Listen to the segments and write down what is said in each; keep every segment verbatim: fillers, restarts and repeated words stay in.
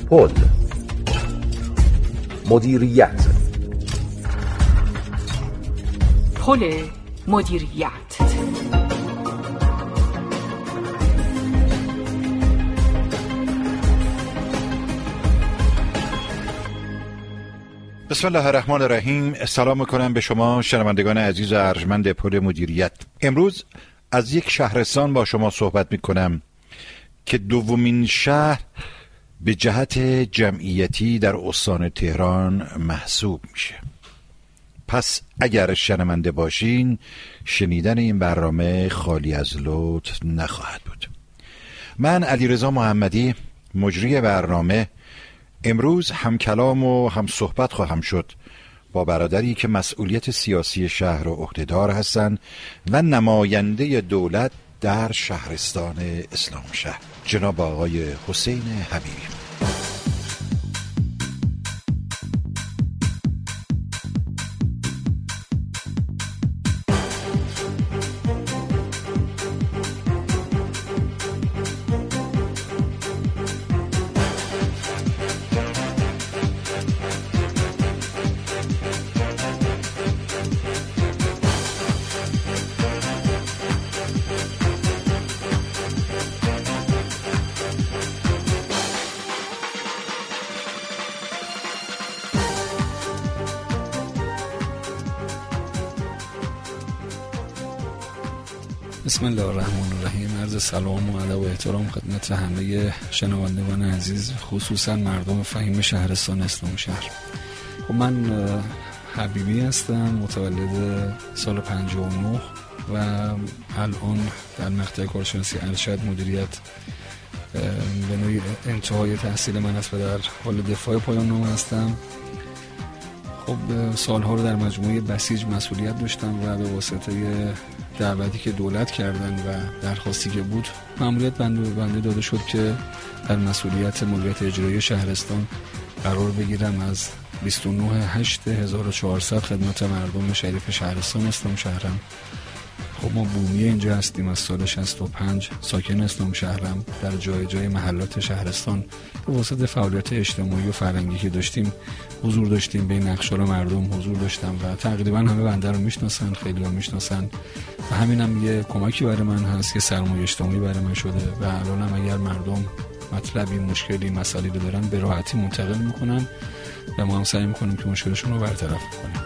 پل مدیریت پل مدیریت بسم الله الرحمن الرحیم. سلام میکنم به شما شنوندگان عزیز و ارجمند پل مدیریت. امروز از یک شهرستان با شما صحبت میکنم که دومین شهر به جهت جمعیتی در استان تهران محسوب میشه. پس اگر شنونده باشین شنیدن این برنامه خالی از لطف نخواهد بود. من علیرضا محمدی مجری برنامه امروز هم کلام و هم صحبت خواهم شد با برادری که مسئولیت سیاسی شهر و عهدهدار هستند و نماینده دولت در شهرستان اسلام شهر، جناب آقای حسین حبیبی. بسم الله الرحمن الرحیم. عرض سلام و ادب و احترام خدمت همه شنوندگان عزیز، خصوصا مردم فهیم شهرستان اسلام شهر. خب من حبیبی هستم، متولد سال پنجاه و نه و الان در مقطع کارشناسی ارشد مدیریت به نوعی انتهای تحصیل من است و در حال دفاع پایان نامه هستم. خب سالها رو در مجموعه بسیج مسئولیت داشتم و به واسطه دعوتی که دولت کردن و درخواستی که بود مأموریت بنده بنده داده شد که در مسئولیت مدیریت اجرایی شهرستان قرار بگیرم. از بیست و نه هشت هزار و چهارصد خدمت مردم شریف شهرستان اسلام شهرم. خب ما بومی اینجا هستیم، از سال شصت و پنج ساکن اسلام شهرم. در جای جای محلات شهرستان به واسطه فعالیت اجتماعی و فرهنگی که داشتیم حضور داشتیم، بین اقشار مردم حضور داشتم و تقریبا همه بنده رو میشناسن، خیلی ها میشناسن و همین هم یه کمکی برای من هست که سرمایه اجتماعی برای من شده و الان هم اگر مردم مطلبی، مشکلی، مسائلی رو دارن به راحتی منتقل میکنن و ما هم سعی میکنیم که مشکلشون رو برطرف کنیم.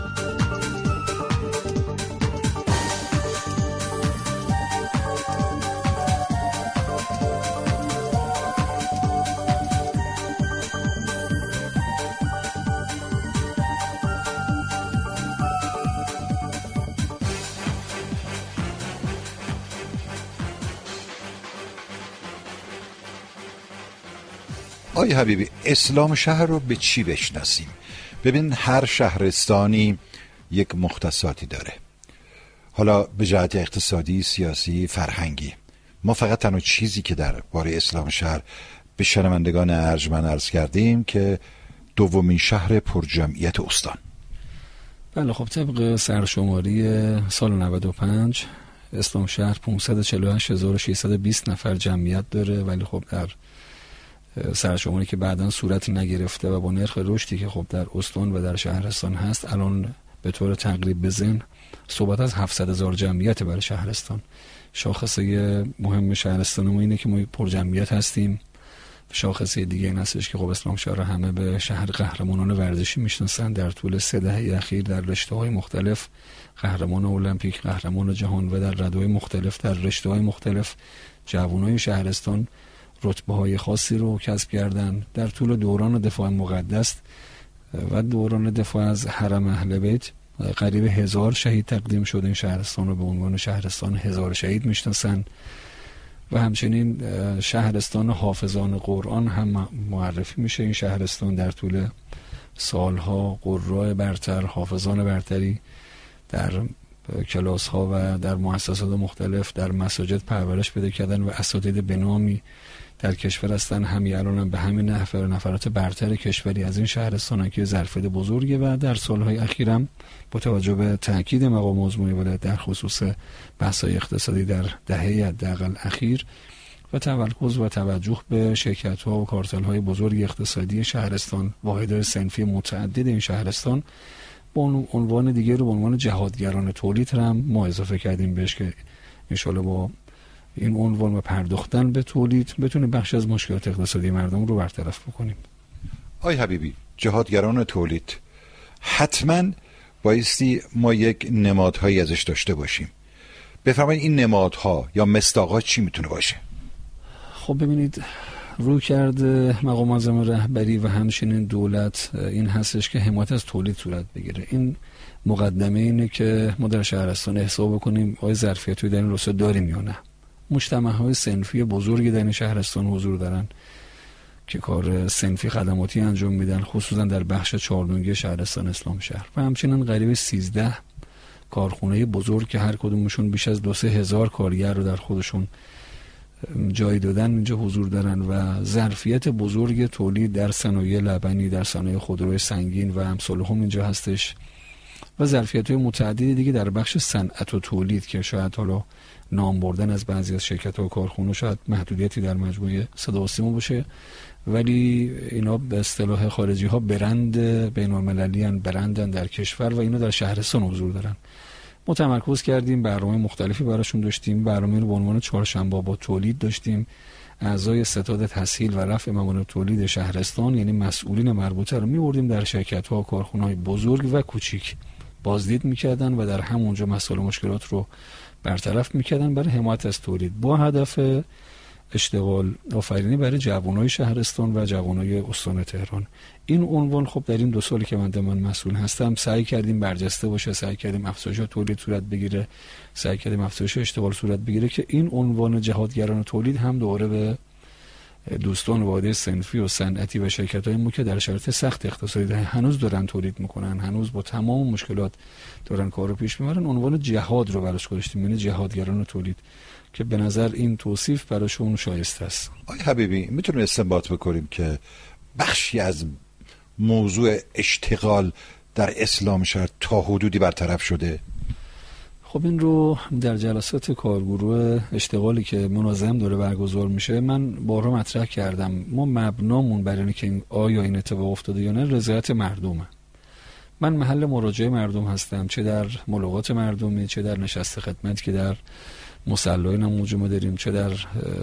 آقای حبیبی، اسلام شهر رو به چی بشناسیم؟ ببین هر شهرستانی یک مختصاتی داره، حالا به جهت اقتصادی، سیاسی، فرهنگی. ما فقط تنها چیزی که در باره اسلام شهر به شنوندگان ارجمند عرض کردیم که دومین شهر پرجمعیت استان. بله خب طبق سرشماری سال نود و پنج اسلام شهر پانصد و چهل و هشت هزار و ششصد و بیست نفر جمعیت داره، ولی خب در سرشماری که بعداً صورتی نگرفته و با نرخ رشدی که خب در استان و در شهرستان هست الان به طور تقریب به ذهن صحبت از هفتصد هزار جمعیت برای شهرستان. شاخصه مهم شهرستان ما اینه که ما پر جمعیت هستیم. شاخصه دیگه این هستش که خب اسلام شهر همه به شهر قهرمانان ورزشی میشناسن. در طول سه دهه اخیر در رشته‌های مختلف قهرمان المپیک، قهرمان جهان و در رده‌های مختلف در رشته‌های مختلف جوانای شهرستان رتبه های خاصی رو کسب کردن. در طول دوران دفاع مقدس و دوران دفاع از حرم اهل بیت قریب هزار شهید تقدیم شده. این شهرستان رو به عنوان شهرستان هزار شهید میشناسن و همچنین شهرستان حافظان قرآن هم معرفی میشه. این شهرستان در طول سالها قراء برتر، حافظان برتری در کلاس ها و در مؤسسات مختلف در مساجد پرورش پیدا کردن و اساتید به نامی در کشور هستن. همین الان هم به همین نفر نفرات برتر کشوری از این شهرستان که ظرفیت بزرگه و در سالهای اخیرم با توجه به تاکید مقام عظمای ولایت در خصوص بحث‌های اقتصادی در دهه حداقل اخیر و تمرکز و توجه به شرکت‌ها و کارتل‌های بزرگ اقتصادی شهرستان، واحدهای صنفی متعدد این شهرستان، با عنوان دیگه رو به عنوان جهادگران تولید هم ما اضافه کردیم بهش که انشالله با این عنوان و پرداختن به تولید بتونه بخش از مشکلات اقتصادی مردم رو برطرف بکنیم. آی حبیبی، جهادگران تولید حتما بایستی ما یک نمادهایی ازش داشته باشیم. بفرمایید این نمادها یا مصداقات چی میتونه باشه؟ خب ببینید، روی کرده مقام معظم رهبری و همچنین دولت این هستش که حمایت از تولید صورت بگیره. این مقدمه اینه که ما در شهرستان حساب بکنیم آیا ظرفیتی در این راستا داریم یا نه. مجتمع‌های صنفی بزرگی در این شهرستان حضور دارن که کار صنفی خدماتی انجام میدن، خصوصا در بخش چهاردونگی شهرستان اسلام شهر، و همچنین قریب سیزده کارخونه بزرگ که هر کدومشون بیش از دو سه هزار کارگر رو در خودشون جای دادن اینجا حضور دارن و ظرفیت بزرگ تولید در صنایع لبنی، در صنایع خودروی سنگین و امثال هم اینجا هستش و ظرفیت‌های متعددی دیگه در بخش صنعت و تولید که شاید حالا نام بردن از بعضی از شرکت‌ها و کارخونه‌ها شاید محدودیتی در مجموعه صدا و سیما باشه، ولی اینا به اصطلاح خارجی ها برند بین‌المللی ان، برندن در کشور و اینا در شهرستان حضور دارن. ما تمرکز کردیم، برنامه مختلفی براشون داشتیم. برنامه رو به عنوان چهارشنبه با تولید داشتیم. اعضای ستاد تسهیل و رفع موانع تولید شهرستان یعنی مسئولین مربوطه رو می‌بردیم در شرکت‌ها و کارخونه‌های بزرگ و کوچیک بازدید می‌کردن و در همونجا مسائل و مشکلات رو برطرف می‌کردن برای حمایت از تولید با هدف اشتغال آفرینی برای جوانای شهرستان و جوانای استان تهران. این عنوان خب در این دو سالی که من من مسئول هستم سعی کردیم برجسته باشه، سعی کردیم افزایش تولید صورت بگیره، سعی کردیم افزایش اشتغال صورت بگیره که این عنوان جهادگران تولید هم دوباره به دوستان واحد صنفی و صنعتی و شرکت‌های ما که در شرایط سخت اقتصادی هنوز دارن تولید میکنن، هنوز با تمام مشکلات دارن کارو پیش میبرن، عنوان جهاد رو براش گذاشتیم، یعنی جهادگران تولید، که به نظر این توصیف براشون شایسته است. آقای حبیبی، میتونیم استنباط بکنیم که بخشی از موضوع اشتغال در اسلام شهر تا حدودی برطرف شده؟ خب این رو در جلسات کارگروه اشتغالی که منظم داره برگزار میشه من بارها مطرح کردم. ما مبنامون برای اینکه این آیا این اتفاق افتاده یا نه رضایت مردمه. من محل مراجعه مردم هستم، چه در ملاقات مردمی، چه در نشست خدمت که در مصلای نموج ما داریم، چه در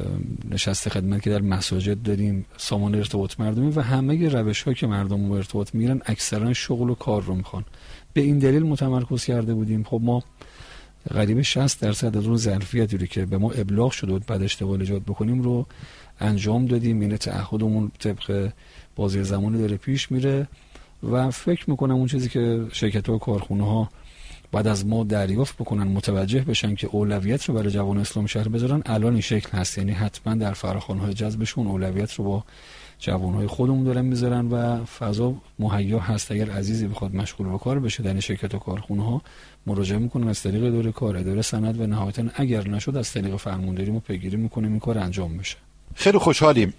نشست خدمت که در مساجد داریم، سامان ارتباط مردمی و همه روش ها که مردم با ارتباط میگیرن اکثرا شغل و کار رو میخوان. به این دلیل متمرکز کرده بودیم. خب ما قریب شصت درصد از اون ظرفیتی رو که به ما ابلاغ شده بود بعد اشتغال ایجاد بکنیم رو انجام دادیم. یعنی تعهدمون طبق بازی زمانی داره پیش میره و فکر میکنم اون چیزی که شرکت‌ها و کارخونه‌ها بعد از ما دریافت بکنن، متوجه بشن که اولویت رو برای جوان اسلام شهر بذارن، الان این شکل هست. یعنی حتما در فراخوان‌های جذبشون اولویت رو با جوان‌های خودمون دارن میذارن و فضا مهیا هست. اگر عزیزی بخواد مشغول به کار بشه در این شرکت و کارخونه‌ها مراجعه میکنن از طریق اداره کار، اداره سند و نهایتاً اگر نشد از طریق فرمانداری ما پیگیری میکنیم این کار انجام بشه. خیلی خوشحالیم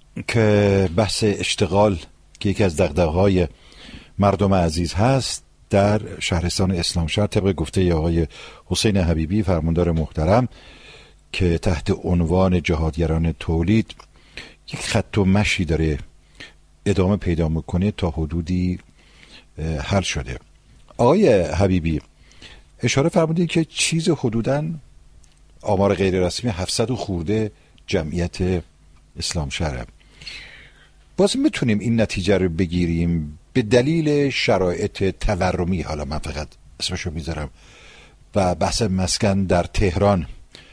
که بحث اشتغال که یکی از دغدغه‌های مردم عزیز هست در شهرستان اسلام شهر طبق گفته آقای حسین حبیبی فرماندار محترم که تحت عنوان جهادگران تولید یک خط و مشی داره ادامه پیدا میکنه تا حدودی حل شده. آقای حبیبی اشاره فرمودید که چیز حدوداً آمار غیر رسمی هفتصد و خورده جمعیت اسلام شهر. باز میتونیم این نتیجه رو بگیریم به دلیل شرایط تورمی، حالا من فقط اسمشو میذارم، و بحث مسکن در تهران،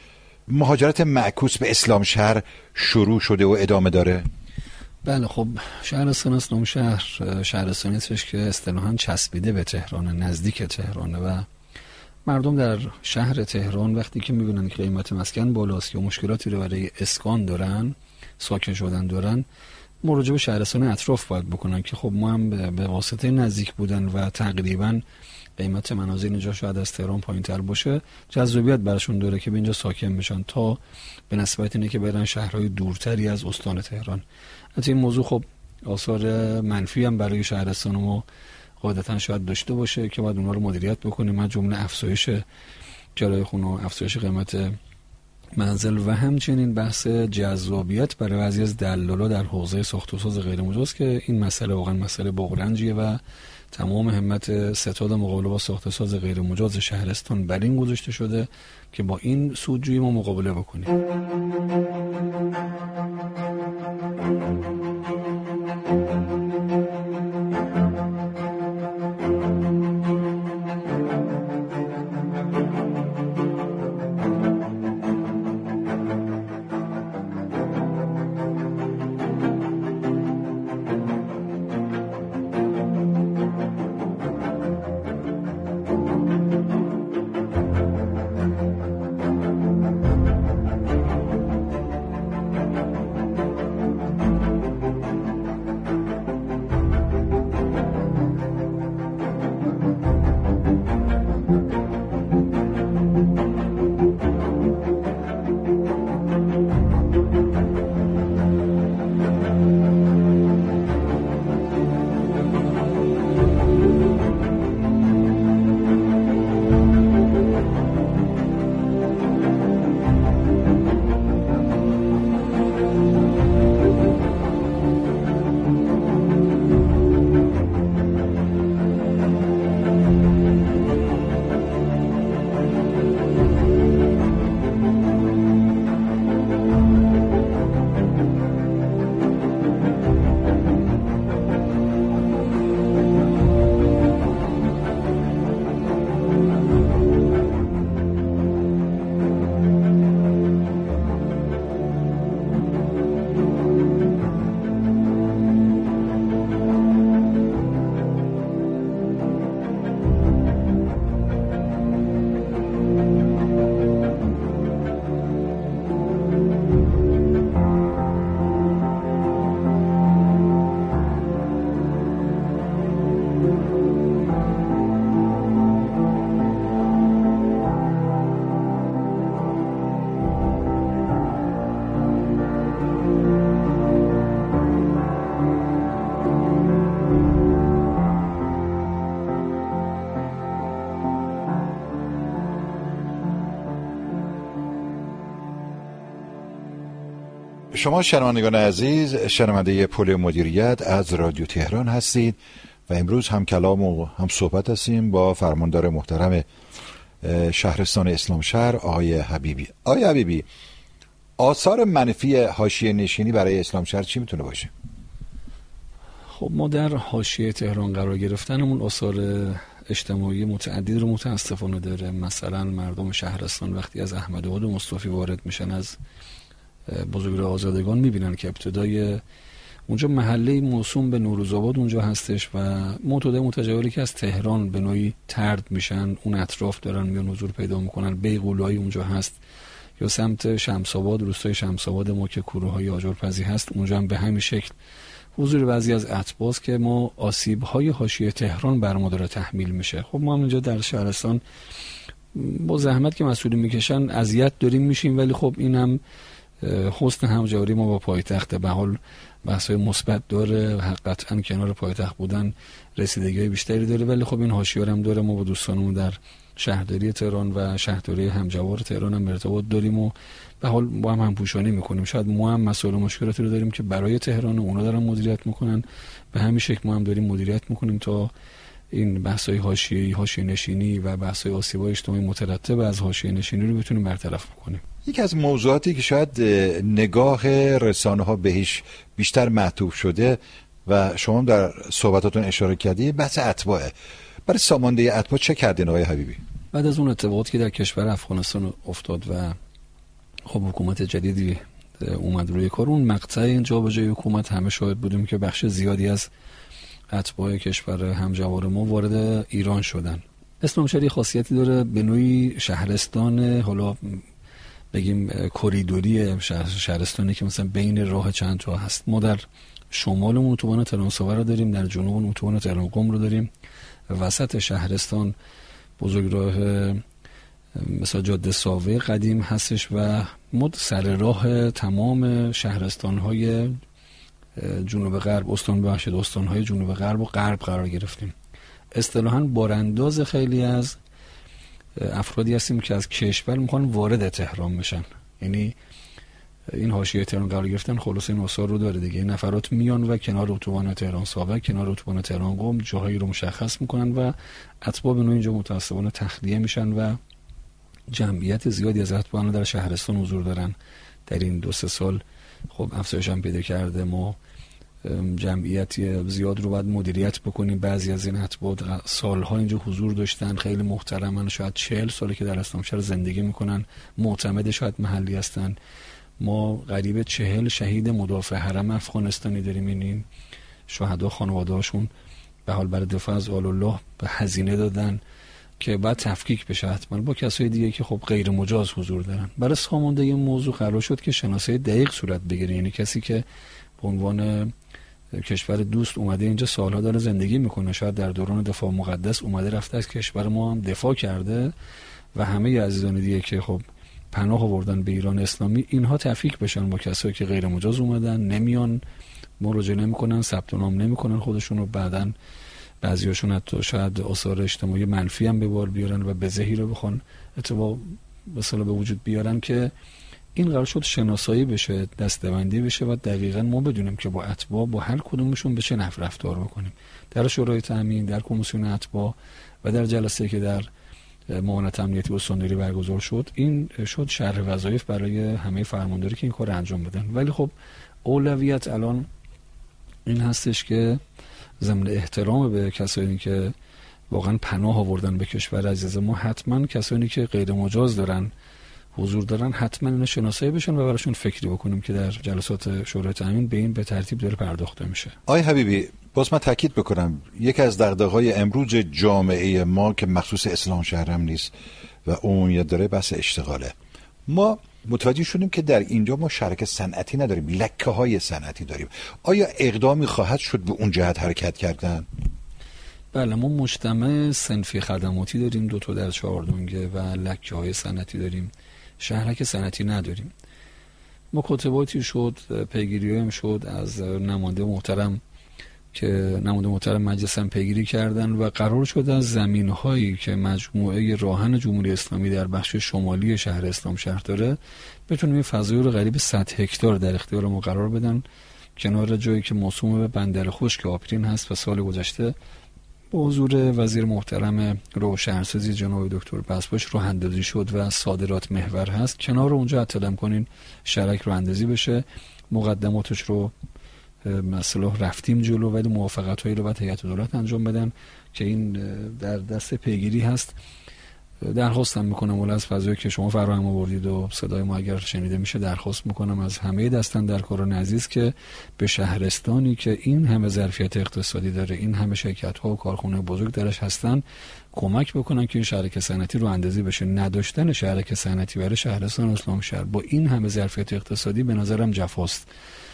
مهاجرت معکوس به اسلام شهر شروع شده و ادامه داره؟ بله. خب شهرستان اسلام شهر شهرستانی هستش که اصطلاحاً چسبیده به تهران، نزدیک تهرانه و مردم در شهر تهران وقتی که میبینن که قیمت مسکن بالاست یا مشکلاتی رو برای اسکان دارن، ساکن شدن دارن، مراجعه به شهرستان اطراف باید بکنن که خب ما هم به واسطه نزدیک بودن و تقریبا قیمت منازل اینجا شاید از تهران پایین تر باشه جذابیت براشون داره که به اینجا ساکن بشن تا به نسبت اینه که برن شهرهای دورتری از استان تهران. حتی این موضوع خب آثار منفی هم برای شهرستان ما قاعدتا شاید داشته باشه که باید اونها رو مدیریت بکنیم، از جمله افزایش کرایه خونه و افزایش قیمت منزل و همچنین بحث جذابیت برای بعضی از دلالا در حوزه ساخت و ساز غیر مجاز که این مسئله واقعا مسئله بغرنجیه و تمام همت ستاد مقابله با ساخت و ساز غیر مجاز شهرستان بر این گذاشته شده که با این سودجویی ما مقابله بکنیم. شما شنوندگان عزیز، شنونده پل مدیریت از رادیو تهران هستید و امروز هم کلام و هم صحبت هستیم با فرماندار محترم شهرستان اسلامشهر آقای حبیبی. آقای حبیبی، آثار منفی حاشیه نشینی برای اسلامشهر چی میتونه باشه؟ خب ما در حاشیه تهران قرار گرفتنمون آثار اجتماعی متعدد رو متاسفانه داره. مثلا مردم شهرستان وقتی از احمدآباد و مصطفی وارد میشن از بزرگراه آزادگان میبینن که ابتدای اونجا محله موسوم به نوروزآباد اونجا هستش و معتاد متجولی که از تهران به نوعی طرد میشن اون اطراف دارن میان حضور پیدا میکنن. بیغولایی اونجا هست یا سمت شمس‌آباد، روستای شمس‌آباد ما که کوروهای آجرپزی هست، اونجا هم به همین شکل حضور بعضی از اتباس که ما آسیب‌های حاشیه تهران بر ما داره تحمیل میشه. خب ما هم اینجا در شهرستان با زحمت که مسئولین میکشن اذیت داریم میشیم، ولی خب این هم حسن همجوری ما با پایتخت. به حال بحث‌های مثبت داره، قطعا کنار پایتخت بودن رسیدگی‌های بیشتری داره، ولی خب این حاشیه هم داره. ما با دوستانمون در شهرداری تهران و شهرداری همجوار تهران هم ارتباط داریم و به حال با هم همپوشانی میکنیم. شاید ما هم مسائل و مشکلاتی رو داریم که برای تهران و اونا دارن مدیریت میکنن، به همین شکل ما هم داریم مدیریت میکنیم تا این بحث‌های حاشیه‌ای، حاشیه نشینی و بحث‌های آسیب‌های اجتماعی مترتب از حاشیه نشینی رو بتونیم برطرف کنیم. یکی از موضوعاتی که شاید نگاه رسانه‌ها بهش بیشتر معطوف شده و شما در صحبتاتون اشاره کردید، بحث اتباعه. برای سامانده اتباع چه کردین آقای حبیبی؟ بعد از اون اتفاقاتی که در کشور افغانستان افتاد و خب حکومت جدیدی اومد روی کار، اون مقطع این جابجایی حکومت همه شاهد بودیم که بخش زیادی از اتباع کشور همجوار ما وارد ایران شدن. اسلامشهر خاصیتی داره، به نوعی شهرستان، حالا بگیم کوریدوری شهر شهرستانی که مثلا بین راه چند تا هست. ما در شمالمون اتوبان تهران-سوار رو داریم، در جنوبمون اتوبان تهران-قم رو داریم، وسط شهرستان بزرگراه مثلا جاده ساوه قدیم هستش و ما سر راه تمام شهرستان‌های جنوب غرب، استان بخشید استان‌های جنوب غرب و غرب قرار گرفتیم. اصطلاحاً بارانداز خیلی از افرادی هستیم که از کشور میخوان وارد تهران بشن. یعنی این حاشیه تهران قرار گرفتن خلاص این آثار رو داره دیگه. این نفرات میان و کنار اتوبان تهران ساوک، کنار اتوبان تهران قم جاهایی رو مشخص میکنن و اتباع به نوعی اینجا متاسفانه تخلیه میشن و جمعیت زیادی از اتباع در شهرستان حضور دارن. در این دو سه سال خب افزایش هم پیدا کرده. ما جمعیتی زیاد رو باید مدیریت بکنیم. بعضی از این اتباع سالها اینجا حضور داشتن، خیلی محترمن، شاید چهل ساله که در اسلامشهر زندگی میکنن، معتمد شاید محلی هستن. ما قریب چهل شهید مدافع حرم افغانستانی داریم. این شهدا خانواده هاشون به حال برای دفاع از آل الله به هزینه دادن که بعد تفکیک بشه حتما با کسای دیگه که خب غیر مجاز حضور دارن. برای سامانده این موضوع قرار شد که شناسایی دقیق صورت بگیره، یعنی کسی که به عنوان کشور دوست اومده اینجا سالها داره زندگی میکنه، شاید در دوران دفاع مقدس اومده رفته از کشور ما هم دفاع کرده و همه عزیزان دیگه که خب پناه آوردن به ایران اسلامی، اینها تفکیک بشن با کسایی که غیر مجاز اومدن، نمیان، مراجعه نمیکنن، ثبت نام نمیکنن خودشون رو، بعدن بعضیاشون حتی شاید آثار اجتماعی منفی هم به بار بیارن و بزهی رو بخوان اتفاق مثلا به وجود بیارن که این قرار شد شناسایی بشه، دسته‌بندی بشه و دقیقاً ما بدونیم که با اتباع با هر کدومشون به چه نحو رفتار بکنیم. در شورای تامین، در کمیسیون اتباع و در جلسه که در معاونت امنیتی استانداری برگزار شد، این شد شرح وظایف برای همه فرمانداری که این کار انجام بدن. ولی خب اولویت الان این هستش که ضمن احترام به کسانی که واقعا پناه آوردن به کشور عزیز ما، حتما کسانی که غیر مجاز دارن حضور دارن حتما اینا شناسایی بشن و براشون فکری بکنیم که در جلسات شورای تامین به این به ترتیب داره پرداخته میشه. آقای حبیبی، باز من تاکید بکنم یکی از دغدغه‌های امروز جامعه ما که مخصوص اسلام شهر هم نیست و عمومیت داره بحث اشتغاله. ما متوجه شدیم که در اینجا ما شرکت صنعتی نداریم، لکه های صنعتی داریم. آیا اقدامی خواهد شد به اون جهت حرکت کردن؟ بله، ما مجتمع صنفی خدماتی داریم، دو تا در چهاردونگه و لکه های صنعتی داریم، شهرک صنعتی نداریم. مکاتباتی شد، پیگیری هم شد از نماینده محترم که نماینده محترم مجلس هم پیگیری کردن و قرار شد از زمین‌هایی که مجموعه راهن جمهوری اسلامی در بخش شمالی شهر اسلام شهر داره بتونیم این فضایی رو قریب صد هکتار در اختیار ما قرار بدن، کنار جایی که موسوم به بندر خشک آپرین هست و سال گذشته با حضور وزیر محترم راه شهرسازی جناب دکتر بسپاش راه اندازی شد و صادرات محور هست. کنار اونجا اطلاع کنین شرک راه اندازی بشه، مقدماتش رو مثلا رفتیم جلو ولی موافقت هایی رو باید هیئت دولت انجام بدن که این در دست پیگیری هست. درخواستم میکنم ولی از فضایی که شما فراهم آوردید و صدای ما اگر شنیده میشه درخواست میکنم از همه دستن در کاران عزیز که به شهرستانی که این همه ظرفیت اقتصادی داره، این همه شرکت ها و کارخونه بزرگ درش هستن، کمک بکنن که این شرکت صنعتی رو اندازی بشه. نداشتن شرکت صنعتی برای شهرستان اسلام شهر با این همه ظرفیت اقتصادی به نظرم جفاست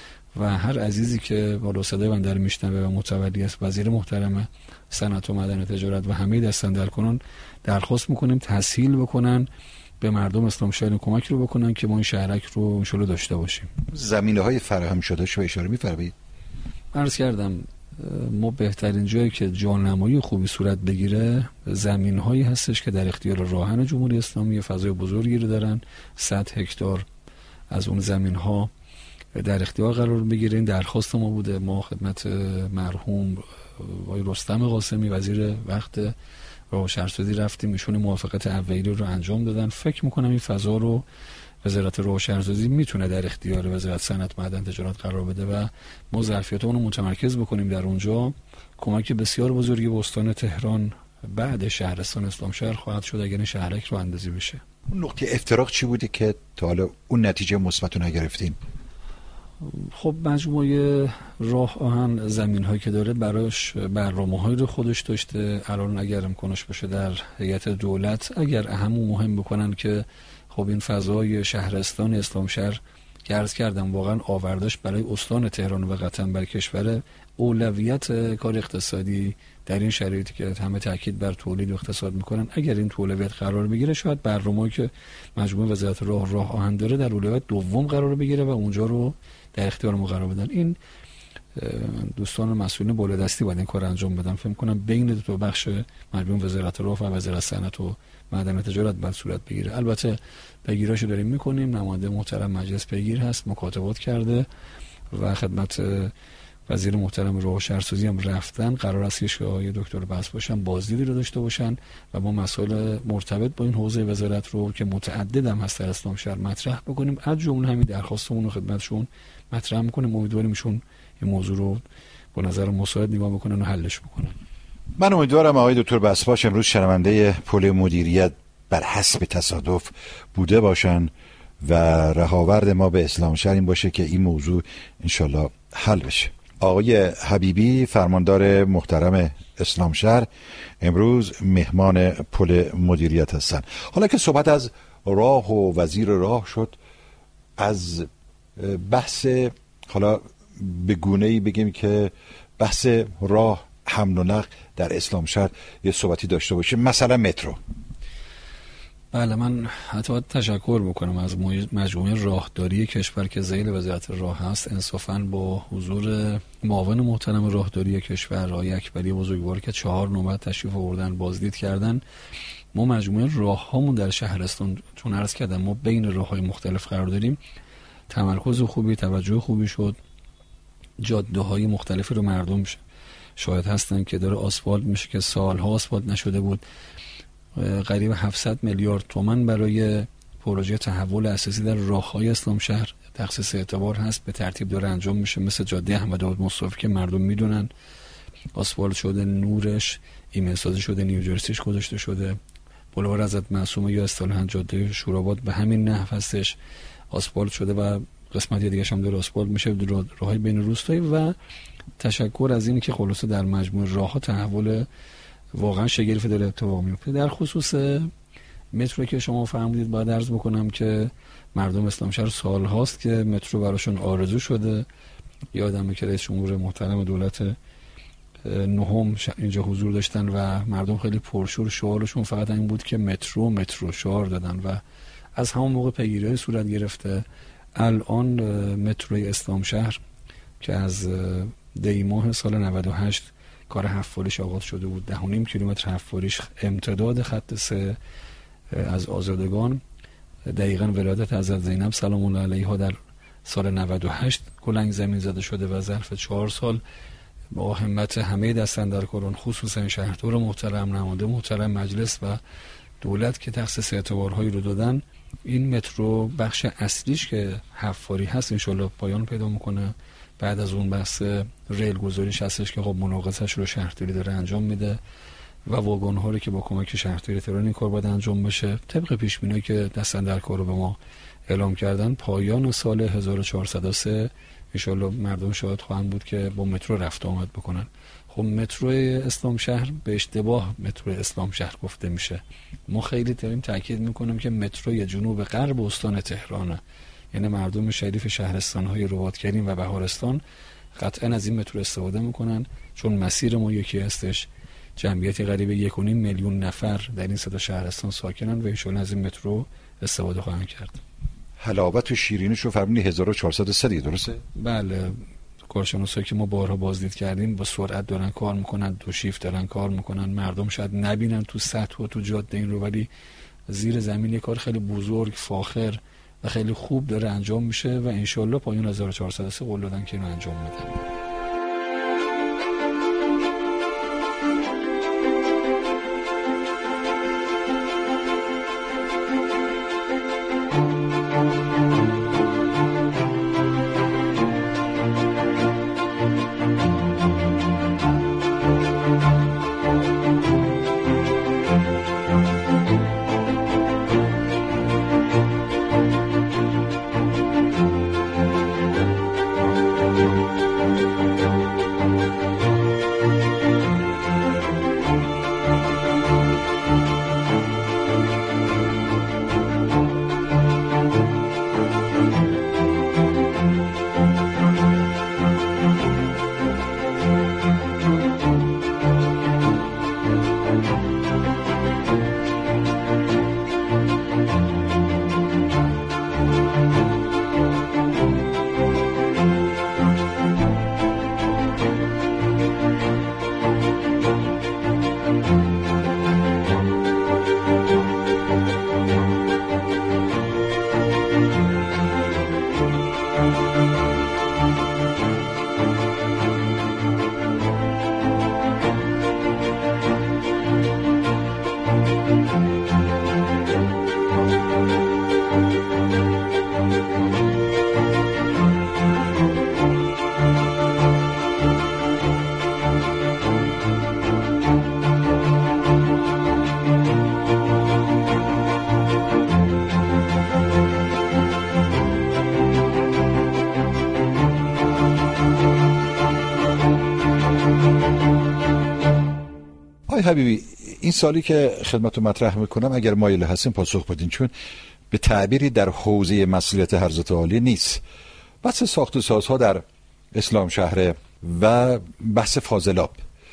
و هر عزیزی که بالا صدای من در میشنوه و متولی است، وزیر محترم صنعت و معدن تجارت و همه دستن در کنن، درخواست میکنیم تسهیل بکنن به مردم اسلام شهر کمک رو بکنن که ما این شهرک رو انشالله داشته باشیم. زمینه های فراهم شده شو اشاره می‌فرمایید؟ عرض کردم ما بهترین جایی که جانمایی خوبی صورت بگیره زمین هایی هستش که در اختیار راهن جمهوری اسلامی فضای بزرگی رو دارن. صد هکتار از اون زمین ها در اختیار قرار بگیره. این درخواست ما بوده. ما خدمت مرحوم آقای رستم قاسمی وزیر وقت راه شهرسازی رفتیم، ایشون موافقت اولیه رو انجام دادن. فکر میکنم این فضا رو وزارت راه شهرسازی میتونه در اختیار وزارت صنعت معدن تجارت قرار بده و ما ظرفیتمون رو متمرکز بکنیم در اونجا. کمک بسیار بزرگی به استان تهران بعد شهرستان اسلام شهر خواهد شد اگر این شهرک رو اندازی بشه. اون نقطه افتراق چی بوده که تا حالا اون نتیجه مثبت رو نگرفتین؟ خب مجموعه راه آهن زمین هایی که داره براش برنامه هایی رو خودش داشته. الان اگر امکانش بشه در هیئت دولت اگر اهم و مهم بکنن که خب این فضای شهرستان اسلام شهر که عرض کردم واقعا آوردش برای استان تهران و قطعا برای کشور، اولویت کار اقتصادی در این شرایطی که همه تاکید بر تولید و اقتصاد میکنن، اگر این اولویت قرار بگیره شاید برنامه‌ای که مجموعه وزارت راه راه آهن داره در اولویت دوم قرار بگیره و اونجا رو در اختیار ما قرار بدن. این دوستان مسئولین بالادستی باید این کار انجام بدن. فکر کنم بین دو تا بخش مجموع وزارت راه و وزارت صنعت و معدن و تجارت باید صورت بگیره. البته پیگیراشو داریم میکنیم، نماینده محترم مجلس پیگیر هست، مکاتبات کرده و خدمت وزیر محترم راه و شهرسازی هم رفتن. قرار است که آقای دکتر بس باشن بازدیدی رو داشته باشن و ما مسائل مرتبط با این حوزه وزارت رو که متعدد هم هست در اسلام شهر مطرح بکنیم، از جمله همین درخواستمون رو خدمتشون مطرح میکنیم. امیدواریم ایشون این موضوع رو با نظر مساعد نگاه بکنن و حلش بکنن. من امیدوارم آقای دکتر بسپاش امروز شنونده پل مدیریت بر حسب تصادف بوده باشن و رهاورد ما به اسلام شهر این باشه که این موضوع انشالله حل بشه. آقای حبیبی فرماندار محترم اسلام شهر امروز مهمان پل مدیریت هستن. حالا که صحبت از راه و وزیر راه شد، از بحث حالا به گونه‌ای بگیم که بحث راه حمل و نقل در اسلام شهر یه صحبتی داشته باشیم، مثلا مترو. بله، من حتی تشکر بکنم از مجموعه راهداری کشور که ذیل وزارت راه هست. انصافاً با حضور معاون محترم راهداری کشور آقای اکبری بزرگوار که چهار نوبت تشریف آوردن بازدید کردن، ما مجموعه راه هامون در شهرستان چون عرض کردم ما بین راه های مختلف قرار داریم، تمرکز خوبی، توجه خوبی شد. جاده های مختلفی رو مردم شاهد هستن که داره آسفالت میشه که سالها آسفالت نشده بود. قریب هفتصد میلیارد تومان برای پروژه تحول اساسی در راههای اسلام شهر تخصیص اعتبار هست، به ترتیب داره انجام میشه. مثل جاده احمد آباد مصطفی که مردم میدونن آسفالت شده، نورش ایمن سازی شده، نیوجرسیش گذاشته شده. بلوار حضرت معصومه یا اصطلاحاً جاده شوراباد به همین نحو هستش، آسفالت شده و قسمت دیگه هم داره آسفالت میشه، راههای بین روستایی. و تشکر از اینی که خلاصه در مجموع راهها تحول واقعا شگرفی داره اتفاق میفته. در خصوص مترو که شما فرمودید باید عرض بکنم که مردم اسلام شهر سال هاست که مترو براشون آرزو شده. یادمه که رئیس جمهور محترم دولت نهم اینجا حضور داشتن و مردم خیلی پرشور شعارشون فقط این بود که مترو مترو شعار دادن و از همون موقع پیگیری صورت گرفته. الان متروی اسلام شهر که از دی ماه سال نود و هشت کار حفاریش آغاز شده بود، ده و نیم کیلومتر حفاریش امتداد خط سه از آزادگان دقیقاً ولادت حضرت زینب سلام الله علیها در سال نود و هشت کلنگ زمین زده شده و ظرف چهار سال با همت همه دستاندرکاران خصوصا شهردار محترم، نماینده محترم مجلس و دولت که تخصیص اعتبارهایی رو دادن، این مترو بخش اصلیش که حفاری هست انشالله پایان پیدا میکنه. بعد از اون بحث ریل گذاریش هستش که خب مناقصه‌اش رو شهرداری داره انجام میده و واگن ها رو که با کمک شهرداری تهران این کار باید انجام بشه. طبق پیش بینی که دستاندرکار رو به ما اعلام کردن پایان سال هزار و چهارصد و سه انشالله مردم شاهد خواهند بود که با مترو رفت آمد بکنن. خب مترو اسلام شهر به اشتباه مترو اسلام شهر گفته میشه. ما خیلی داریم تاکید میکنیم که متروی جنوب غرب استان تهرانه، یعنی مردم شریف شهرستان‌های رباط‌کریم و بهارستان قطعاً از این مترو استفاده میکنن چون مسیر ما یکی هستش. جمعیت قریب یک و نیم میلیون نفر در این سه تا شهرستان ساکنن و ایشون از این مترو استفاده خواهند کرد. حلاوت و شیرینیش رو فرمودی هزار و چهارصد و سه دیگه درسته؟ بله، کارشناسایی که ما بارها بازدید کردیم با سرعت دارن کار میکنن، دو شیفت دارن کار میکنن. مردم شاید نبینن تو سطح و تو جاده این رو، ولی زیر زمین یک کار خیلی بزرگ، فاخر و خیلی خوب داره انجام میشه و انشالله پایان هزار و چهارصد و سه قول دادن که اینو انجام میدن. Thank you. حبیبی این سالی که خدمتتون مطرح میکنم اگر مایل هستین پاسخ بدین، چون به تعبیری در حوزه مسئولیت حضرت عالی نیست. بحث ساخت و سازها در اسلام شهر و بحث فاضلاب،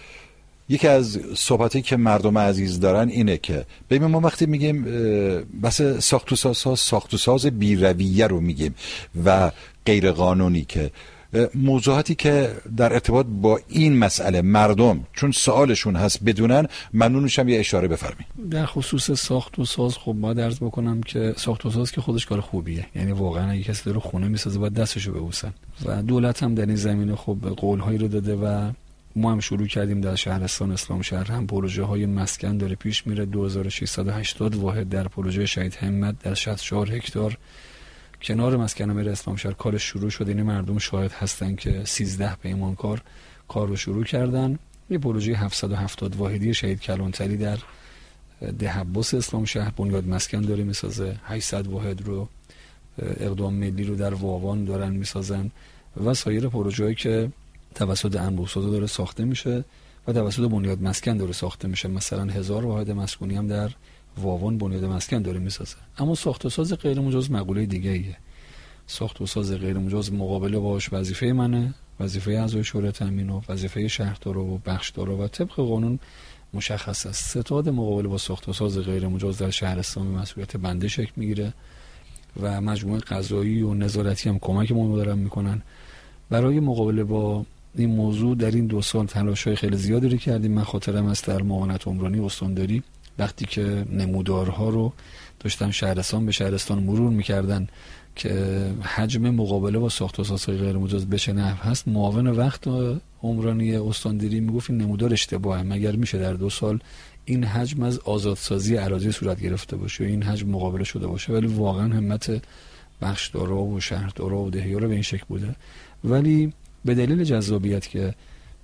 یکی از صحبتی که مردم عزیز دارن اینه که ببین ما وقتی میگیم بحث ساخت و سازها، ساخت و ساز بی‌رویه رو میگیم و غیر قانونی، که موضوعاتی که در ارتباط با این مسئله مردم چون سوالشون هست بدونن، ممنونش هم یه اشاره بفرمایید. در خصوص ساخت و ساز خب باید عرض بکنم که ساخت و ساز که خودش کار خوبیه، یعنی واقعا اگه کسی داره خونه میسازه باید دستشو ببوسن و دولت هم در این زمینه خب قول‌هایی رو داده و ما هم شروع کردیم در شهرستان اسلام شهر هم پروژه های مسکن داره پیش میره. دو هزار و ششصد و هشتاد واحد در پروژه شهید همت در شصت و چهار هکتار کنار مسکن امیر اسلام شهر کار شروع شده. این مردم شاهد هستن که سیزده پیمانکار کار رو شروع کردن. یه پروژه هفتصد و هفتاد واحدی شهید کلانتری در ده عباس اسلام شهر بنیاد مسکن داره میسازه. هشتصد واحد رو اقدام ملی رو در واوان دارن میسازن و سایر پروژه‌ای که توسط انبوه‌سازا داره ساخته میشه و توسط بنیاد مسکن داره ساخته میشه. مثلا هزار واحد مسکونی هم در واوان بنیاد مسکن داره میسازه. اما ساخت و ساز غیر مجاز مقوله دیگه ایه. ساخت و ساز غیر مجاز مقابله باش وظیفه منه، وظیفه اعضای شورای تامین و وظیفه شهردار و بخشدار و طبق قانون مشخص است. ستاد مقابله با ساخت و ساز غیر مجاز در شهرستان به مسئولیت بنده شکل میگیره و مجموعه قضایی و نظارتی هم کمک ما دارن میکنن. برای مقابله با این موضوع در این دو سال تلاش‌های خیلی زیادی رو کردیم. من خاطرم است در معاونت عمرانی استانداری وقتی که نمودارها رو داشتن شهرستان به شهرستان مرور میکردن که حجم مقابله با ساخت و سازهای غیر مجاز به چه نحو هست، معاون وقت عمرانی استانداری میگفت این نمودار اشتباهه، مگر میشه در دو سال این حجم از آزادسازی اراضی صورت گرفته باشه، این حجم مقابله شده باشه. ولی واقعا همت بخشدارا و شهردارا و دهیارا به این شکل بوده. ولی به دلیل جذابیت که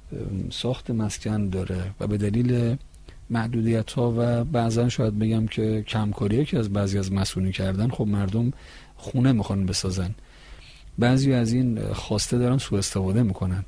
ساخت مسکن داره و به دلیل محدودیت ها و بعضا شاید بگم که کمکاری که از بعضی از مسئولین کردن، خب مردم خونه میخوان بسازن، بعضی از این خواسته دارن سوء استفاده میکنن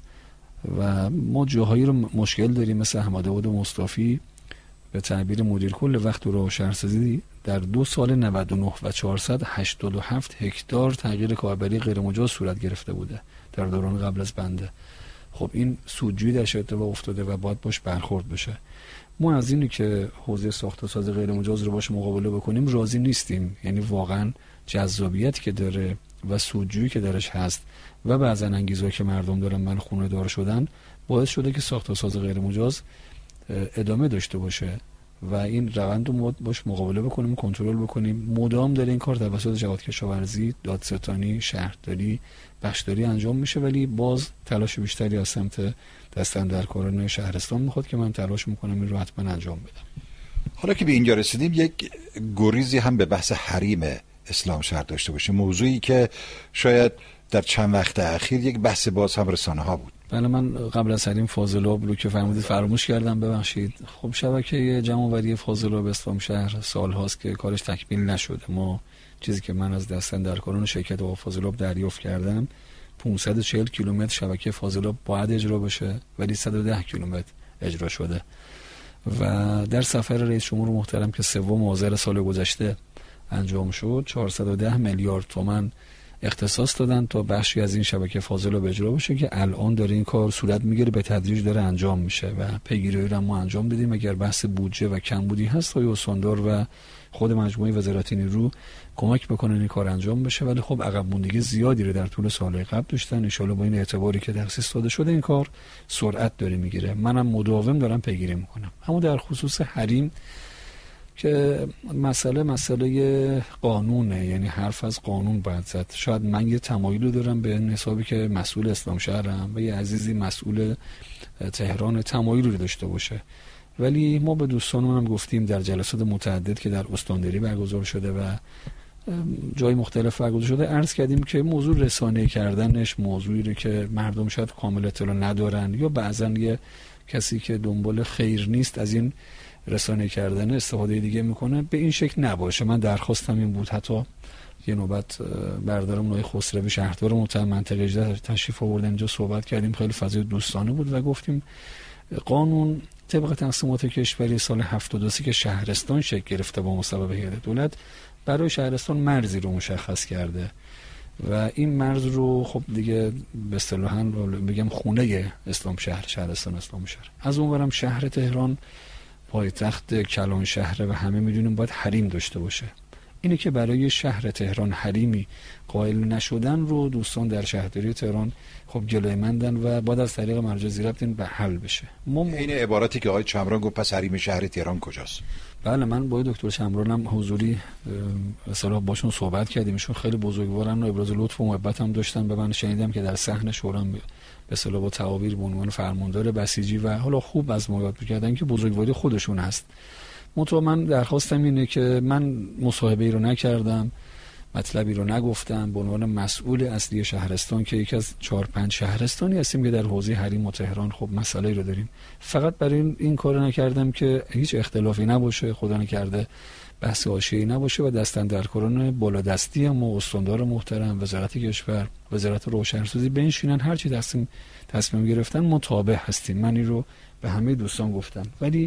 و ما جاهایی رو مشکل داریم مثل احمدآباد و مصطفی به تعبیر مدیر کل وقت و شهرسازی در دو سال نود و نه و چهارصد و هشتاد و هفت هکتار تغییر کاربری غیر مجاز صورت گرفته بوده در دوران قبل از بنده. خب این سودجویی در اتفاق افتاده و باید باش برخورد بشه. ما از اینی که حوزه ساخت و ساز غیر مجاز رو باش مقابله بکنیم راضی نیستیم. یعنی واقعا جذابیت که داره و سودجویی که درش هست و بعضا انگیزه‌ای که مردم دارن من خونه دار شدن باعث شده که ساخت و ساز غیر مجاز ادامه داشته باشه و این روند رو باش مقابله بکنیم، کنترل بکنیم. مدام داره این کار توسط جهات کشاورزی، دادستانی، شهرداری، بخشداری انجام میشه، ولی باز تلاش بیشتری از سمت دستاندرکاران شهرستان میخواد که من تلاش میکنم این رو حتما انجام بدم. حالا که به اینجا رسیدیم یک گریزی هم به بحث حریم اسلام شهر داشته باشه، موضوعی که شاید در چند وقت اخیر یک بحث باز هم رسانه ها بود. بله، من قبل از حریم فاضلاب رو که فرمودید فراموش کردم، ببخشید. خب شبکه جمع‌آوری فاضلاب اسلام شهر سال هاست که کارش تکمیل نشده. ما چیزی که من از دستاندرکاران شرکت آقا فاضلاب دریافت کردم پانصد و چهل کیلومتر شبکه فاضلاب باید اجرا بشه ولی صد و ده کیلومتر اجرا شده و در سفر رئیس جمهور محترم که سوم آذر سال گذشته انجام شد چهارصد و ده میلیارد تومان اختصاص دادن تا بخشی از این شبکه فاضلاب اجرا بشه که الان داره این کار صورت میگیره، به تدریج داره انجام میشه و پیگیری رو ما انجام بدیم. اگر بحث بودجه و کمبودی هست تا استاندار و خود مجموعه وزارت نیرو کمک بکنن این کار انجام بشه، ولی خب عقب موندگی زیادی رو در طول سالهای قبل داشتن. ان شاءالله با این اعتباری که درس داده شده این کار سرعت داره میگیره. منم مداوم دارم پیگیری میکنم. اما در خصوص حریم که مسئله مسئله قانونه، یعنی حرف از قانون باید زد. شاید من یه تمایلی دارم به حسابی که مسئول اسلام شهرم و یه عزیزی مسئول تهران تمایلی رو داشته باشه، ولی ما به دوستانمون هم گفتیم در جلسات متعدد که در استانداری برگزار شده و جای مختلف برگزار شده عرض کردیم که موضوع رسانه کردنش موضوعی رو که مردم شاید کامل اطلاع ندارن یا بعضا یه کسی که دنبال خیر نیست از این رسانه کردن استفاده دیگه میکنه، به این شکل نباشه. من درخواستم این بود، حتی یه نوبت برادرم نوعی خسروی شهردار محترم منطقه هجده تشریف آوردن اینجا صحبت کردیم، خیلی فضای دوستانه بود و گفتیم قانون طبق تقسیمات کشوری سال هفتاد و سه که شهرستان شکل گرفته با مصوبه هیئت دولت، برای شهرستان مرزی رو مشخص کرده و این مرز رو خب دیگه به اصطلاح بگم خونه اسلام شهر، شهرستان اسلام شهر. از اونورم شهر تهران پایتخت کلان شهره و همه میدونیم باید حریم داشته باشه. اینه که برای شهر تهران حریمی قائل نشدن رو دوستان در شهرداری تهران خب جلوی مندن و باید از طریق مرجع ذی‌ربط این به حل بشه. ما این عبارتی که آقای چمران گفت پس حریم شهر تهران کجاست؟ بله، من با دکتر چمران هم حضوری اصلا باشون صحبت کردیم. ایشون خیلی بزرگوارن و ابراز لطف و محبت هم داشتن به من. شنیدم که در صحن شورا به اصطلاح با تعابیر به عنوان فرماندار بسیجی و حالا خوب از ما یاد می‌کردن که بزرگواری خودشون هست. منتها من درخواستم اینه که من مصاحبه‌ای رو نکردم، مطلبی رو نگفتم. به عنوان مسئول اصلی شهرستان که یکی از چهار پنج شهرستانی هستیم که در حوزه حریم و تهران خب مسئله رو داریم، فقط برای این, این کار نکردم که هیچ اختلافی نباشه، خدا نکرده بحث حاشیه‌ای نباشه و دستاندرکاران بالادستی ما، استاندار محترم، وزارت کشور، وزارت روشنسازی بنشینن هر چی تصمیم تصمیم گرفتن مطابق هستیم. من این رو به همه دوستان گفتم. ولی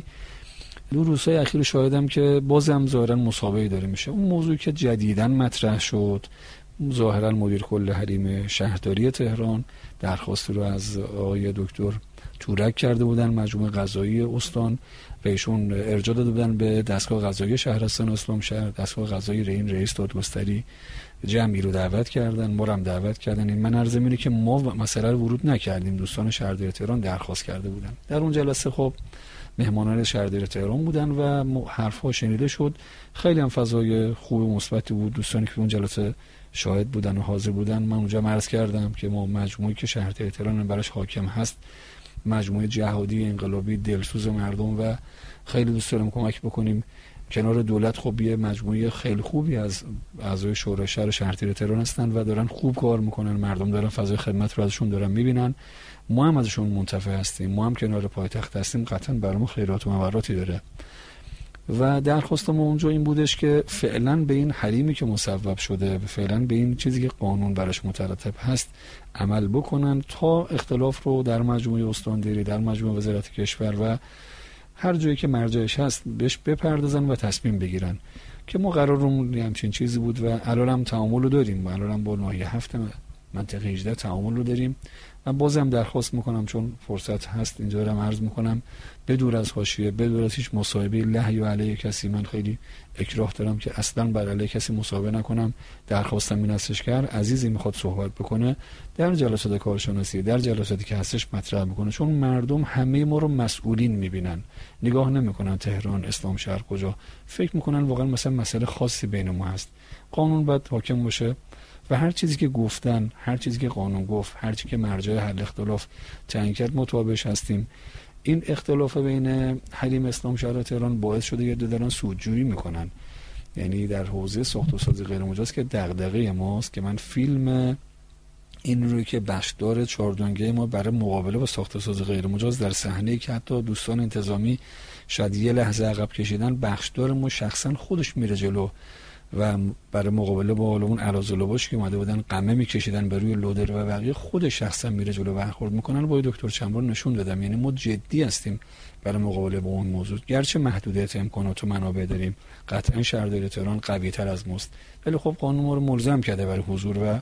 دو روزهای اخیر شاهدم که بازم ظاهرا مسابقه داره میشه. اون موضوعی که جدیداً مطرح شد، ظاهرا مدیر کل حریم شهرداری تهران درخواست رو از آقای دکتر تورک کرده بودن، مجموعه قضایی استان، و ایشون ارجاع داده بودن به دستگاه قضایی شهرستان اسلام شهر. دستگاه قضایی رئیس رئیس دادگستری جمعی رو دعوت کردن، ما رو هم دعوت کردن. این من عرض اینه که ما مسئله رو ورود نکردیم، دوستان شهرداری تهران درخواست کرده بودن. در اون جلسه خب مهمانان شهرداری تهران بودن و حرف‌ها شنیده شد. خیلی هم فضای خوب و مثبتی بود. دوستانی که اون جلسه شاهد بودن و حاضر بودن، من اونجا عرض کردم که ما مجموعی که شهرداری تهران براش حاکم هست، مجموعه جهادی انقلابی دلسوز مردم و خیلی دوست داریم کمک بکنیم. کنار دولت خب یه مجموعه خیلی خوبی از اعضای شورای شهر شهرداری تهران هستن و دارن خوب کار میکنن، مردم دارن فضای خدمت رو ازشون دارن میبینن، ما هم ازشون منتفع هستیم، ما هم کنار پایتخت هستیم، قطعا برامون خیرات و مبراتی داره. و درخواست ما اونجا این بودش که فعلا به این حریمی که مصوب شده، فعلا به این چیزی که قانون براش مترتب هست عمل بکنن تا اختلاف رو در مجموعه استانداری، در مجموعه وزارت کشور و هر جایی که مرجعش هست بهش بپردازن و تصمیم بگیرن. که ما قرارمون همچین چیزی بود و الان هم تعامل رو داریم، الان هم با ناحیه هفت منطقه هجده تعامل رو داریم. من بازم درخواست میکنم چون فرصت هست اینجا رو عرض میکنم، بدور از حاشیه، بدور از هیچ مصاحبه لهی و علیه کسی، من خیلی اکراه دارم که اصلا بر علیه کسی مصاحبه نکنم. درخواستم این هستش که هر عزیزی میخواد صحبت بکنه در جلسات کارشناسی، در جلساتی که هستش مطرح میکنه، چون مردم همه ما رو مسئولین میبینن، نگاه نمیکنن تهران اسلام شهر کجا، فکر میکنن واقعا مثلا مسئله خاصی بین ما هست. قانون باید حاکم باشه و هر چیزی که گفتن، هر چیزی که قانون گفت، هر چیزی که مرجع حل اختلاف تعیین کرد مطابقش هستیم. این اختلاف بین حریم اسلام شهر تهران باعث شده یه دارن سودجویی میکنن، یعنی در حوزه ساخت و ساز غیر مجاز که دغدغه ماست، که من فیلم این روی که بخشدار چهاردانگه ما برای مقابله با ساخت و ساز غیر مجاز در صحنه‌ای که حتی دوستان انتظامی شاید یه لحظه عقب کشیدن، بخشدار ما شخصا خودش میره جلو و برای مقابله با اون علازلوباش که اومده بودن قمه میکشیدن بر روی لودر و بقیه، خود شخصا میره جلو برخورد میکنن. با دکتر چمران نشون دادم یعنی ما جدی هستیم برای مقابله با اون موضوع، گرچه محدودیت امکانات و منابع داریم، قطعا شهرداری تهران قوی تر از ماست، ولی خب قانون ما رو ملزم کرده برای حضور و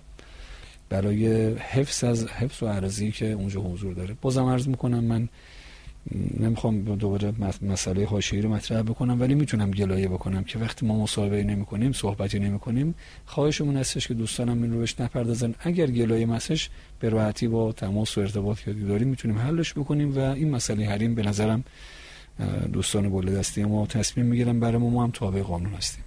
برای حفظ از حفظ و عرضی که اونجا حضور داره. بازم عرض میکنم من نمیخوام دوباره مسئله حاشیه‌ای رو مطرح بکنم، ولی میتونم گلایه بکنم که وقتی ما مصاحبه نمی‌کنیم، صحبتی نمی‌کنیم، خواهشمون هستش که دوستانم این رو بهش نپردازن. اگر گلایه مسش به راحتی با تماس و ارتباط که داریم میتونیم حلش بکنیم و این مسئله حریم به نظرم دوستان بالادستی ما تصمیم میگیرن برای ما، ما هم تابع قانون هستیم.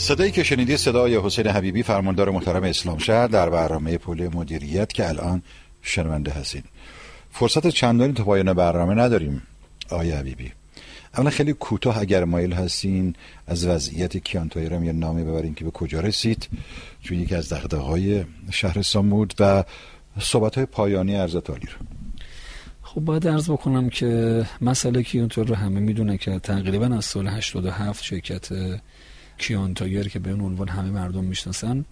صدایی که شنیدی صدای حسین حبیبی، فرماندار محترم اسلام شهر در برنامه پل مدیریت که الان شنونده هستین. فرصت چندانی تا پایان برنامه نداریم آقای حبیبی. اولا خیلی کوتاه اگر مایل هستین از وضعیت کیان طاهر یه نامه ببرین که به کجا رسید، چون یکی از دغدغه‌های شهرستان بود، و صحبت‌های پایانی عرض تالی رو. خب باید عرض بکنم که مسئله کیان طاهر رو همه میدونه که تقریبا از سال هشتاد و هفت شرکت کیان طاهر که به اون عنوان همه مردم میشناسن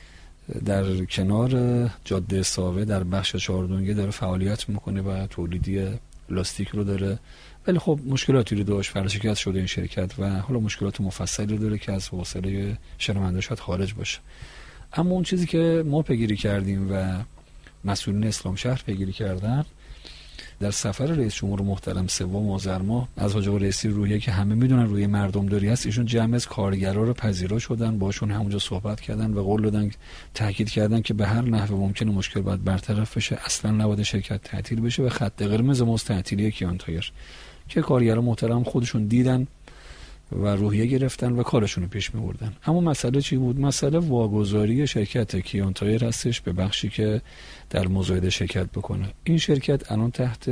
در کنار جاده ساوه در بخش چهاردونگه داره فعالیت میکنه و تولیدی لاستیک رو داره، ولی خب مشکلاتی رو داشت، فراشکست شده این شرکت و حالا مشکلات مفصلی داره که از حوصله شنونده شاید خارج باشه. اما اون چیزی که ما پیگیری کردیم و مسئولین اسلام شهر پیگیری کردن، در سفر رئیس جمهور محترم سوم آذر ماه از حاج آقا رئیسی روحیه که همه میدونن روی مردم داری هست، ایشون جمع از کارگرا رو پذیرا شدن، باشون همونجا صحبت کردن و قول دادن، تاکید کردن که به هر نحو ممکن مشکل باید برطرف بشه، اصلا نباید شرکت تعطیل بشه و خط قرمز ماست تعطیلی کیان طاهر که کارگرا محترم خودشون دیدن و روحیه گرفتن و کارشون رو پیش می‌بردن. اما مسئله چی بود؟ مسئله واگذاری شرکت کیان طاهر هستش به بخشی که در مزایده شرکت بکنه. این شرکت الان تحت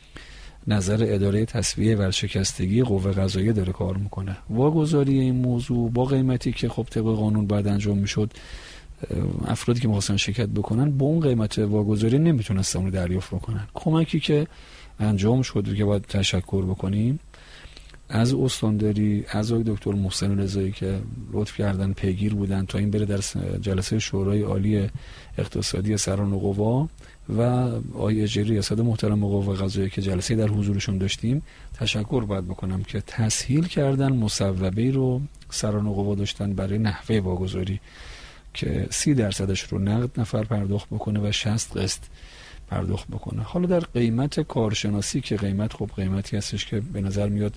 نظر اداره تسویه ورشکستگی قوه قضاییه داره کار میکنه. واگذاری این موضوع با قیمتی که خب طبق قانون باید انجام میشد، افرادی که می‌خواستن شرکت بکنن با اون قیمت واگذاری نمیتونستن رو دریافت بکنن. کمکی که انجام شد که باید تشکر بکنیم از استانداری از آقای دکتر محسن رضایی که لطف کردن پیگیر بودن تا این بره در جلسه شورای عالی اقتصادی سران قوا و آقای اجری ریاست محترم قوه قضاییه که جلسه در حضورشون داشتیم. تشکر باید بکنم که تسهیل کردن مصوبه‌ای رو سران قوا داشتن برای نحوه واگذاری که سی درصدش رو نقد نفر پرداخت بکنه و شصت قسط پرداخت بکنه. حالا در قیمت کارشناسی که قیمت خب قیمتی هستش که به نظر میاد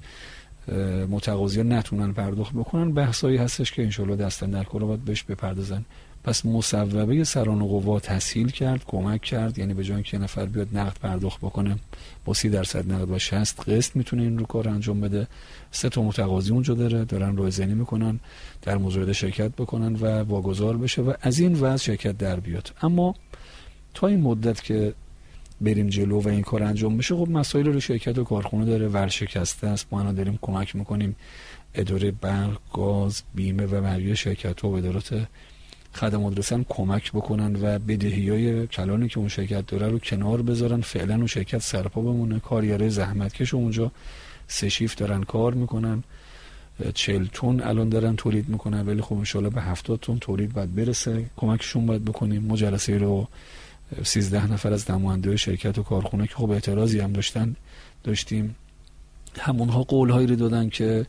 متقاضیان نتونن پرداخت بکنن، بحثایی هستش که انشالله دستن در کار باید بهش بپردازن. پس مصوبه سران قوا تسهیل کرد، کمک کرد، یعنی به جای اینکه نفر بیاد نقد پرداخت بکنه با سی درصد نقد و شصت قسط میتونه این رو کار انجام بده. سه تا متقاضی اونجا داره، دارن رایزنی میکنن، در مزایده شرکت بکنن و واگذار بشه و از این وضع شرکت در بیاد. اما تا این مدت که بریم جلو و این کار انجام بشه، خب مسائل رو شرکت و کارخونه داره، ورشکسته است، ما الان داریم کمک میکنیم اداره برق، گاز، بیمه و بقیه شرکت و ادارات خدمات رسان کمک بکنن و بدهیای کلانی که اون شرکت داره رو کنار بذارن، فعلا اون شرکت سرپا بمونه. کارگرای زحمتکش اونجا سه شیفت دارن کار میکنن، چهل تن الان دارن تولید میکنن، ولی خب ان شاءالله به هفتاد تن تولید باید برسه، کمکشون باید بکنیم. ما جلسه رو سیزده نفر از نماینده شرکت و کارخونه که خب اعتراضی هم داشتن داشتیم، همونها قولهایی رو دادن که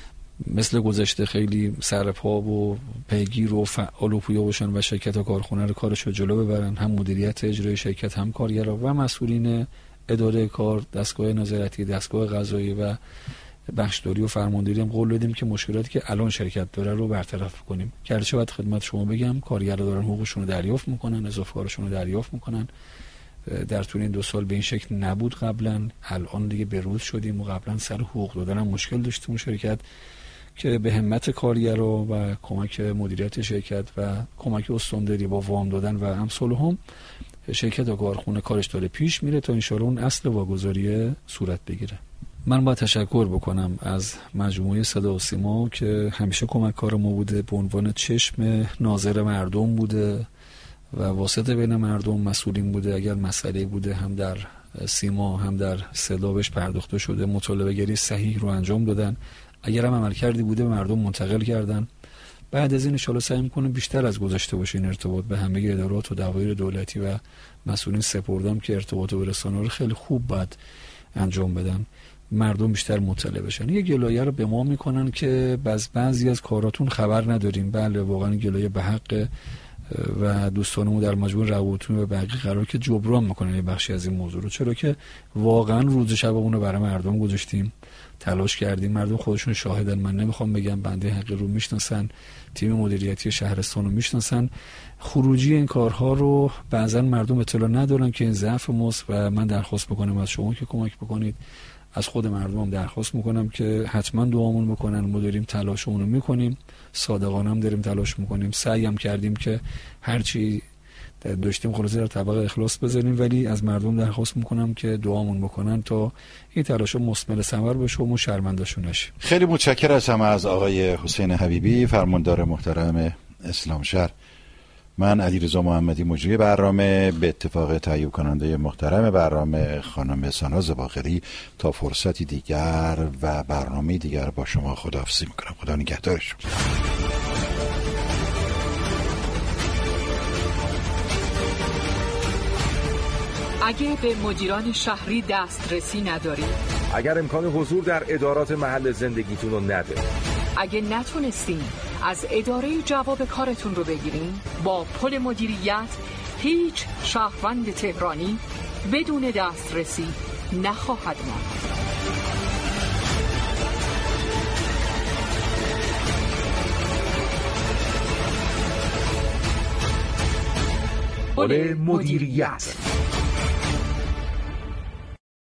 مثل گذشته خیلی سرپا و پیگیر و فعال و پویا باشن و شرکت و کارخونه رو کارش رو جلو ببرن، هم مدیریت اجرای شرکت، هم کارگرا و مسئولین اداره کار، دستگاه نظارتی، دستگاه قضایی و بخشداری و فرمانداری هم قول دادیم که مشکلاتی که الان شرکت داره رو برطرف کنیم. گرچه باید خدمت شما بگم کارگرا دارن حقوقشون رو دریافت میکنن، اضافه کارشون رو دریافت میکنن. در طول این دو سال به این شکل نبود قبلا، الان دیگه به روز شدیم و قبلا سر حقوق دادن هم مشکل داشتیم شرکت که به همت کارگرا و کمک مدیریت شرکت و کمک استانداری با وام دادن و امثال هم شرکت و کارخونه کارش داره پیش میره تا انشالله اون اصل واگذاری صورت بگیره. من باید تشکر بکنم از مجموعه صدا و سیما که همیشه کمککار ما بوده، به عنوان چشم ناظر مردم بوده و واسطه بین مردم مسئولین بوده. اگر مسئله بوده هم در سیما هم در صدا بهش پرداخته شده، مطالبه گری صحیح رو انجام دادن. اگر هم عمل کردی بوده به مردم منتقل کردن. بعد از این ان شاءالله سعی می‌کنیم بیشتر از گذشته باشه این ارتباط به همه ادارات و دوایر دولتی و مسئولین سپردم که ارتباط و رسانه رو خیلی خوب باید انجام بدن، مردم بیشتر مطلع بشن. یه گلایه رو به ما میکنن که بعض بعضی از کاراتون خبر نداریم. بله واقعا گلایه به حق و دوستانمون در مجموع روابطمون و بقیه قرار که جبران میکنن یه بخشی از این موضوع رو، چرا که واقعا روز شبمون رو برای مردم گذاشتیم، تلاش کردیم، مردم خودشون شاهدن. من نمیخوام بگم، بنده حق رو میشناسن، تیم مدیریتی شهرستان رو میشناسن. خروجی این کارها رو بعضا مردم اطلاع ندارن که این ضعف ماست و من درخواست بکنم از شما که کمک بکنید. از خود مردمم درخواست میکنم که حتما دعامون بکنن. ما داریم تلاشمون رو میکنیم، صادقانه هم داریم تلاش میکنیم، سعی هم کردیم که هرچی داشتیم خلاصه در طبق اخلاص بذاریم، ولی از مردم درخواست میکنم که دعامون بکنن تا این تلاشو مثمر ثمر بشه و ما شرمنده‌شون نشیم. خیلی متشکرم از همه از آقای حسین حبیبی، فرماندار محترم اسلام شهر. من علیرضا محمدی مجری برنامه به اتفاق تهیه کننده محترم برنامه خانم ساناز باقری تا فرصتی دیگر و برنامه دیگر با شما خداحافظی میکنم. خدا نگهدارشون. اگه به مدیران شهری دسترسی ندارید، اگر امکان حضور در ادارات محل زندگیتون رو ندارید، اگه نتونستین از اداره جواب کارتون رو بگیرین، با پل مدیریت هیچ شهروند تهرانی بدون دسترسی نخواهد ماند. پل مدیریت.